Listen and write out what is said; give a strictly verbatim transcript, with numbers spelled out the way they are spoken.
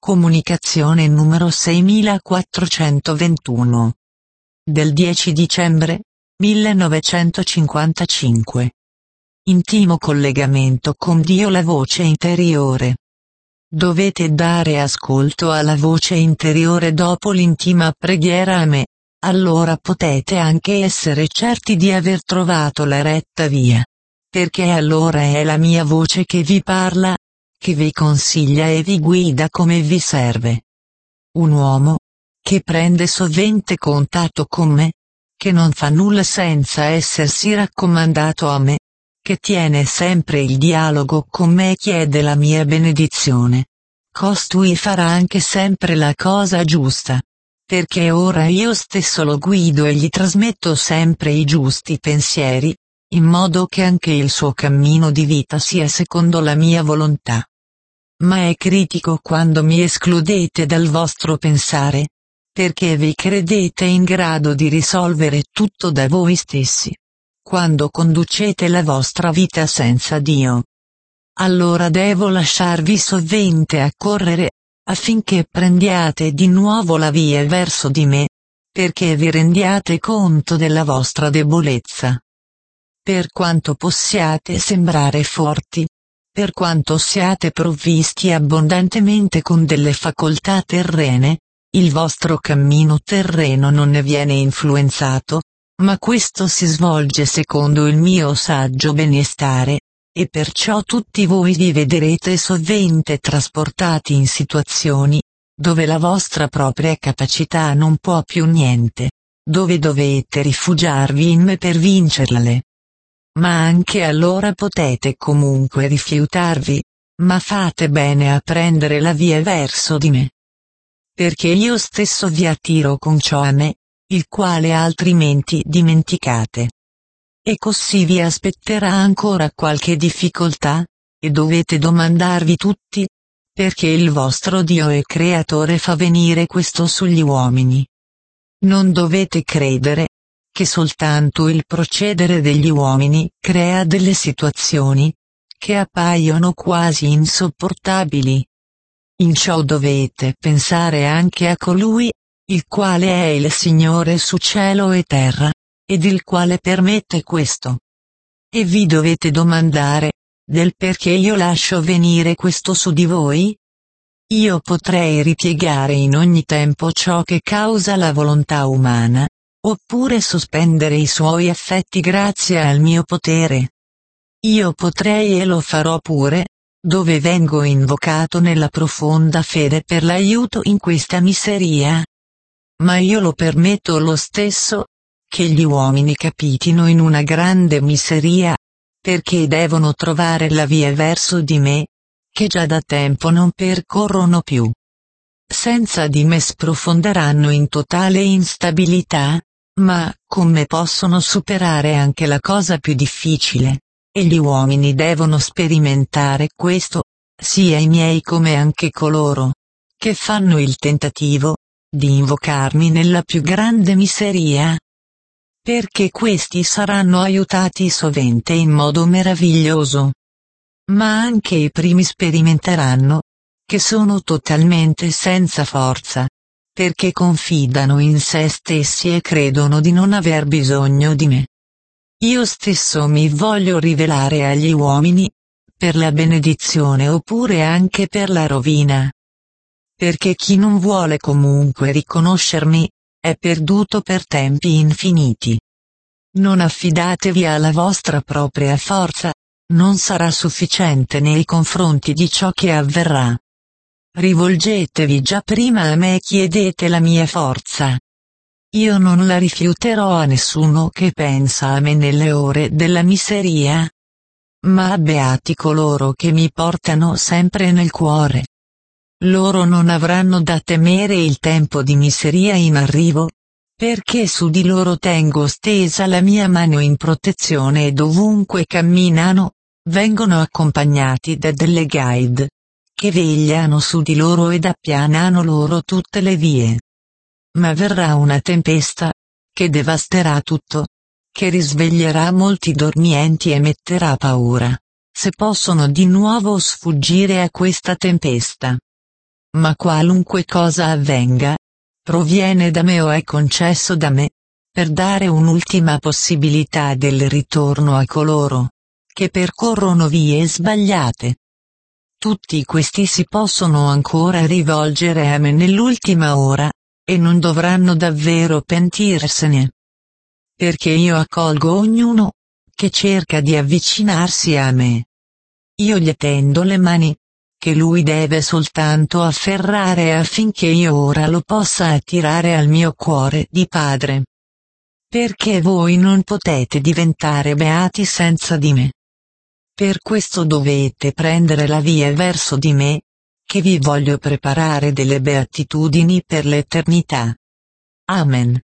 Comunicazione numero seimilaquattrocentoventuno. Del dieci dicembre millenovecentocinquantacinque. Intimo collegamento con Dio, la voce interiore. Dovete dare ascolto alla voce interiore dopo l'intima preghiera a me, allora potete anche essere certi di aver trovato la retta via. Perché allora è la mia voce che vi parla, che vi consiglia e vi guida come vi serve. Un uomo, che prende sovente contatto con me, che non fa nulla senza essersi raccomandato a me, che tiene sempre il dialogo con me e chiede la mia benedizione. Costui farà anche sempre la cosa giusta. Perché ora io stesso lo guido e gli trasmetto sempre i giusti pensieri, in modo che anche il suo cammino di vita sia secondo la mia volontà. Ma è critico quando mi escludete dal vostro pensare, perché vi credete in grado di risolvere tutto da voi stessi. Quando conducete la vostra vita senza Dio, allora devo lasciarvi sovente a correre, affinché prendiate di nuovo la via verso di me, perché vi rendiate conto della vostra debolezza. Per quanto possiate sembrare forti, per quanto siate provvisti abbondantemente con delle facoltà terrene, il vostro cammino terreno non ne viene influenzato, ma questo si svolge secondo il mio saggio benestare, e perciò tutti voi vi vedrete sovente trasportati in situazioni, dove la vostra propria capacità non può più niente, dove dovete rifugiarvi in me per vincerle. Ma anche allora potete comunque rifiutarvi, ma fate bene a prendere la via verso di me. Perché io stesso vi attiro con ciò a me, il quale altrimenti dimenticate. E così vi aspetterà ancora qualche difficoltà, e dovete domandarvi tutti, perché il vostro Dio e Creatore fa venire questo sugli uomini. Non dovete credere che soltanto il procedere degli uomini crea delle situazioni che appaiono quasi insopportabili. In ciò dovete pensare anche a colui, il quale è il Signore su cielo e terra, ed il quale permette questo. E vi dovete domandare, del perché io lascio venire questo su di voi? Io potrei ripiegare in ogni tempo ciò che causa la volontà umana, oppure sospendere i suoi effetti grazie al mio potere. Io potrei e lo farò pure, dove vengo invocato nella profonda fede per l'aiuto in questa miseria. Ma io lo permetto lo stesso, che gli uomini capitino in una grande miseria, perché devono trovare la via verso di me, che già da tempo non percorrono più. Senza di me sprofonderanno in totale instabilità, ma come possono superare anche la cosa più difficile, e gli uomini devono sperimentare questo, sia i miei come anche coloro che fanno il tentativo di invocarmi nella più grande miseria. Perché questi saranno aiutati sovente in modo meraviglioso. Ma anche i primi sperimenteranno che sono totalmente senza forza, perché confidano in se stessi e credono di non aver bisogno di me. Io stesso mi voglio rivelare agli uomini, per la benedizione oppure anche per la rovina. Perché chi non vuole comunque riconoscermi, è perduto per tempi infiniti. Non affidatevi alla vostra propria forza, non sarà sufficiente nei confronti di ciò che avverrà. Rivolgetevi già prima a me e chiedete la mia forza. Io non la rifiuterò a nessuno che pensa a me nelle ore della miseria. Ma beati coloro che mi portano sempre nel cuore. Loro non avranno da temere il tempo di miseria in arrivo, perché su di loro tengo stesa la mia mano in protezione e dovunque camminano, vengono accompagnati da delle guide, che vegliano su di loro ed appianano loro tutte le vie. Ma verrà una tempesta, che devasterà tutto, che risveglierà molti dormienti e metterà paura, se possono di nuovo sfuggire a questa tempesta. ma qualunque cosa avvenga, proviene da me o è concesso da me, per dare un'ultima possibilità del ritorno a coloro che percorrono vie sbagliate. Tutti questi si possono ancora rivolgere a me nell'ultima ora, e non dovranno davvero pentirsene. Perché io accolgo ognuno che cerca di avvicinarsi a me. Io gli tendo le mani, che lui deve soltanto afferrare affinché io ora lo possa attirare al mio cuore di padre. Perché voi non potete diventare beati senza di me. Per questo dovete prendere la via verso di me, che vi voglio preparare delle beatitudini per l'eternità. Amen.